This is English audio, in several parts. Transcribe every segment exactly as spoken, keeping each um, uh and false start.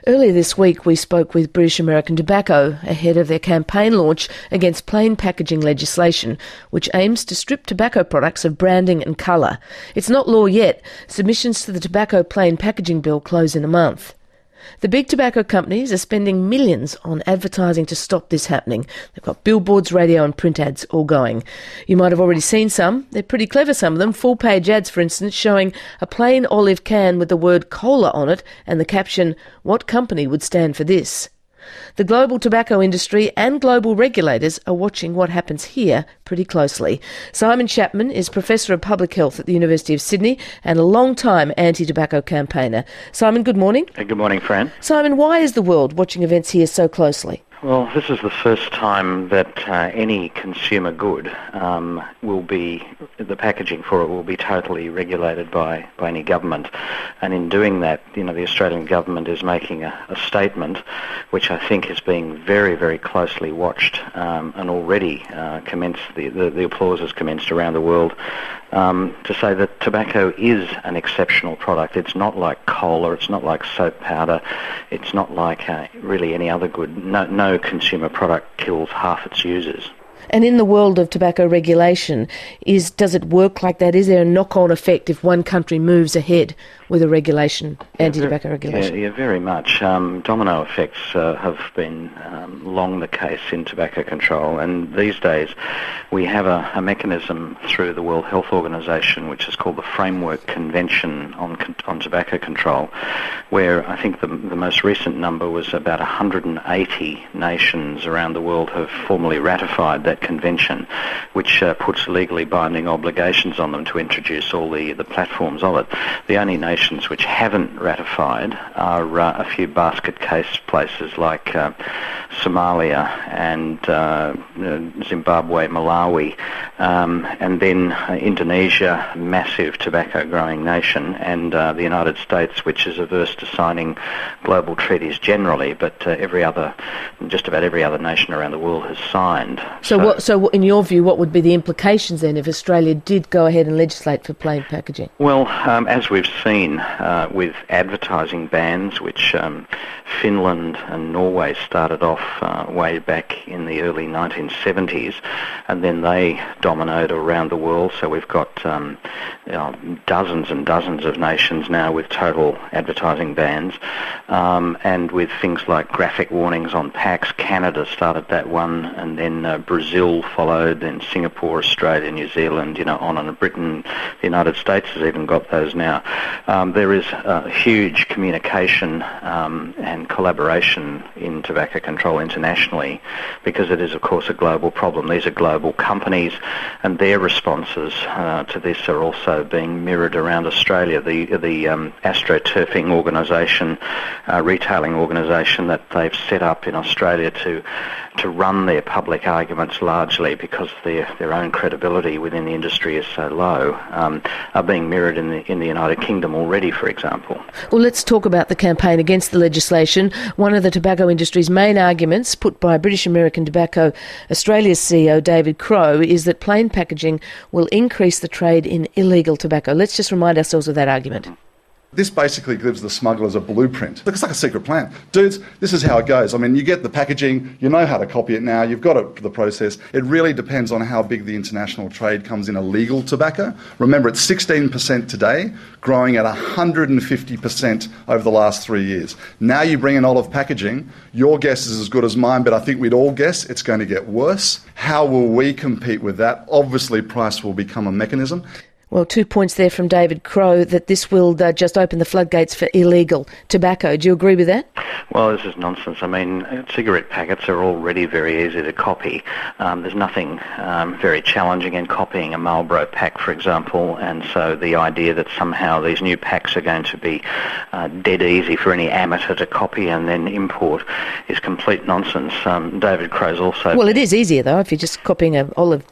Earlier this week, we spoke with British American Tobacco ahead of their campaign launch against plain packaging legislation, which aims to strip tobacco products of branding and colour. It's not law yet. Submissions to the Tobacco Plain Packaging Bill close in a month. The big tobacco companies are spending millions on advertising to stop this happening. They've got billboards, radio and print ads all going. You might have already seen some. They're pretty clever, some of them. Full-page ads, for instance, showing a plain olive can with the word cola on it and the caption, "What company would stand for this?" The global tobacco industry and global regulators are watching what happens here pretty closely. Simon Chapman is Professor of Public Health at the University of Sydney and a long-time anti-tobacco campaigner. Simon, good morning. Good morning, Fran. Simon, why is the world watching events here so closely? Well, this is the first time that uh, any consumer good um, will be, the packaging for it will be totally regulated by, by any government. And in doing that, you know, the Australian government is making a, a statement which I think is being very, very closely watched um, and already uh, commenced, the, the, the applause has commenced around the world um, to say that tobacco is an exceptional product. It's not like cola, it's not like soap powder, it's not like uh, really any other good. No, no consumer product kills half its users. And in the world of tobacco regulation, is does it work like that? Is there a knock-on effect if one country moves ahead with a regulation, anti-tobacco yeah, regulation? Yeah, yeah, very much. Um, domino effects uh, have been um, long the case in tobacco control, and these days we have a, a mechanism through the World Health Organization, which is called the Framework Convention on, on Tobacco Control, where I think the, the most recent number was about one hundred eighty nations around the world have formally ratified that convention, which uh, puts legally binding obligations on them to introduce all the, the platforms of it. The only nations which haven't ratified are uh, a few basket case places like uh, Somalia and uh, Zimbabwe, Malawi, um, and then uh, Indonesia, massive tobacco growing nation, and uh, the United States, which is averse to signing global treaties generally, but uh, every other, just about every other nation around the world has signed. So, so What, so in your view, what would be the implications then if Australia did go ahead and legislate for plain packaging? Well, um, as we've seen uh, with advertising bans, which um, Finland and Norway started off uh, way back in the early nineteen seventies, and then they dominoed around the world. So we've got um, you know, dozens and dozens of nations now with total advertising bans, um, and with things like graphic warnings on packs. Canada started that one, and then uh, Brazil followed, then Singapore, Australia, New Zealand, you know, on and Britain, the United States has even got those now. Um, there is uh, huge communication um, and collaboration in tobacco control internationally, because it is, of course, a global problem. These are global companies, and their responses uh, to this are also being mirrored around Australia. The the um, AstroTurfing organisation, uh, retailing organisation that they've set up in Australia to to run their public arguments largely because their their own credibility within the industry is so low, um, are being mirrored in the in the United Kingdom already, for example. Well, let's talk about the campaign against the legislation. One of the tobacco industry's main arguments put by British American Tobacco Australia's C E O David Crowe is that plain packaging will increase the trade in illegal tobacco. Let's just remind ourselves of that argument. This basically gives the smugglers a blueprint. It's like a secret plan. Dudes, this is how it goes. I mean, you get the packaging, you know how to copy it now, you've got it for the process. It really depends on how big the international trade comes in illegal tobacco. Remember, it's sixteen percent today, growing at one hundred fifty percent over the last three years. Now you bring in olive packaging, your guess is as good as mine, but I think we'd all guess it's going to get worse. How will we compete with that? Obviously, price will become a mechanism. Well, two points there from David Crowe, that this will uh, just open the floodgates for illegal tobacco. Do you agree with that? Well, this is nonsense. I mean, cigarette packets are already very easy to copy. Um, there's nothing um, very challenging in copying a Marlboro pack, for example, and so the idea that somehow these new packs are going to be uh, dead easy for any amateur to copy and then import is complete nonsense. Um, David Crowe's also... Well, it is easier, though, if you're just copying an olive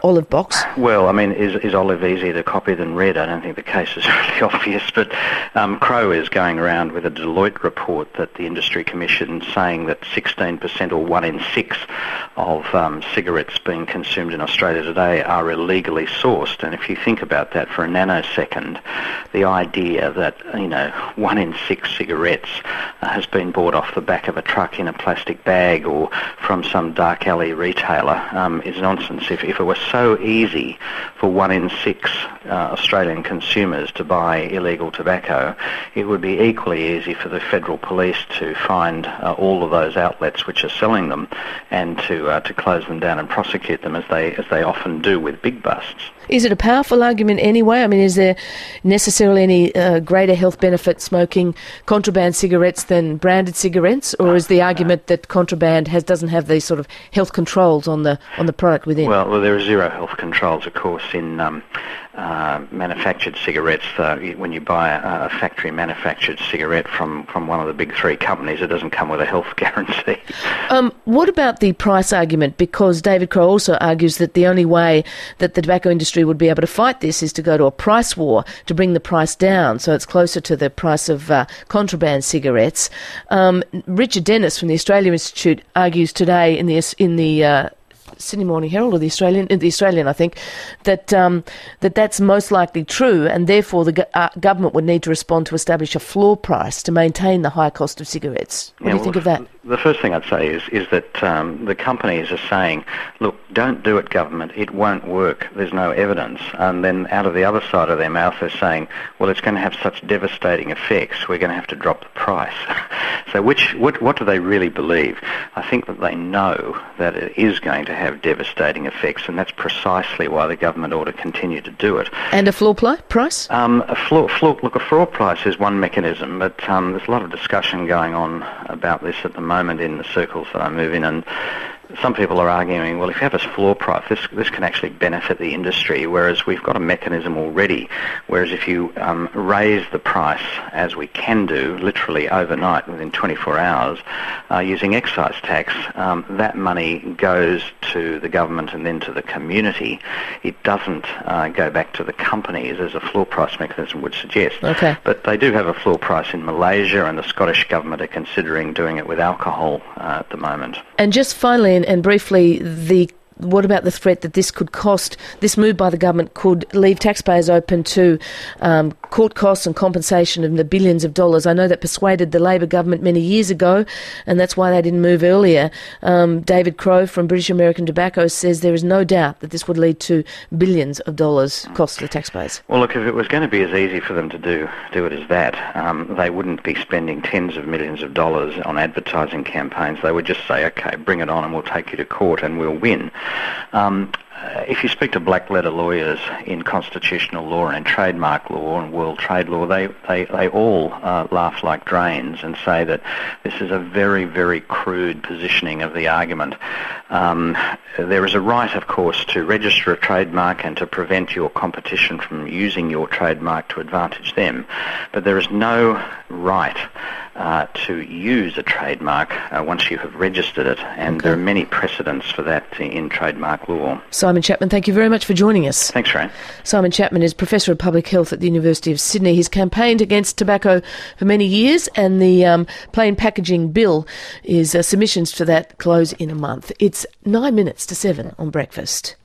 olive box? Well, I mean, is, is olive easier to copy than red? I don't think the case is really obvious, but um, Crowe is going around with a Deloitte report that the Industry Commission saying that sixteen percent or one in six of um, cigarettes being consumed in Australia today are illegally sourced. And if you think about that for a nanosecond, the idea that, you know, one in six cigarettes uh, has been bought off the back of a truck in a plastic bag or from some dark alley retailer um, is nonsense. If, if it was so easy for one in six uh, Australian consumers to buy illegal tobacco, it would be equally easy for the federal police to find uh, all of those outlets which are selling them and to uh, to close them down and prosecute them as they as they often do with big busts. Is it a powerful argument anyway? I mean, is there necessarily any uh, greater health benefit smoking contraband cigarettes than branded cigarettes, or is the argument that contraband has doesn't have these sort of health controls on the on the product within? Well, well there are zero health controls, of course, in um, uh, manufactured cigarettes. Uh, when you buy a, a factory manufactured cigarette from, from one of the big three companies, it doesn't come with a health guarantee. Um, what about the price argument? Because David Crowe also argues that the only way that the tobacco industry would be able to fight this is to go to a price war to bring the price down so it's closer to the price of uh, contraband cigarettes. Um, Richard Dennis from the Australia Institute argues today in the in the uh, Sydney Morning Herald or the Australian, the Australian, I think, that um, that that's most likely true, and therefore the go- uh, government would need to respond to establish a floor price to maintain the high cost of cigarettes. What yeah, do you think well, of that? The first thing I'd say is is that um, the companies are saying, look, don't do it, government, it won't work, there's no evidence. And then out of the other side of their mouth they're saying, well, it's going to have such devastating effects, we're going to have to drop the price. So which what, what do they really believe? I think that they know that it is going to have devastating effects, and that's precisely why the government ought to continue to do it. And a floor pli- price? Um, a floor, floor, look, a floor price is one mechanism, but um, there's a lot of discussion going on about this at the moment in the circles that I move in, and some people are arguing, well, if you have a floor price, this this can actually benefit the industry, whereas we've got a mechanism already, whereas if you um, raise the price, as we can do, literally overnight, within twenty-four hours, uh, using excise tax, um, that money goes to the government and then to the community. It doesn't uh, go back to the companies, as a floor price mechanism would suggest. Okay. But they do have a floor price in Malaysia, and the Scottish government are considering doing it with alcohol uh, at the moment. And just finally, and, and briefly, the what about the threat that this could cost, this move by the government could leave taxpayers open to um, court costs and compensation in the billions of dollars? I know that persuaded the Labor government many years ago, and that's why they didn't move earlier. Um, David Crowe from British American Tobacco says there is no doubt that this would lead to billions of dollars cost to the taxpayers. Well, look, if it was going to be as easy for them to do do it as that, um, they wouldn't be spending tens of millions of dollars on advertising campaigns. They would just say, okay, bring it on and we'll take you to court and we'll win. Um, uh, if you speak to black-letter lawyers in constitutional law and in trademark law and world trade law, they, they, they all uh, laugh like drains and say that this is a very, very crude positioning of the argument. Um, there is a right, of course, to register a trademark and to prevent your competition from using your trademark to advantage them, but there is no right Uh, to use a trademark uh, once you have registered it, and okay. There are many precedents for that in, in trademark law. Simon Chapman, thank you very much for joining us. Thanks, Ray. Simon Chapman is Professor of Public Health at the University of Sydney. He's campaigned against tobacco for many years, and the um, plain packaging bill is uh, submissions for that close in a month. It's nine minutes to seven on Breakfast.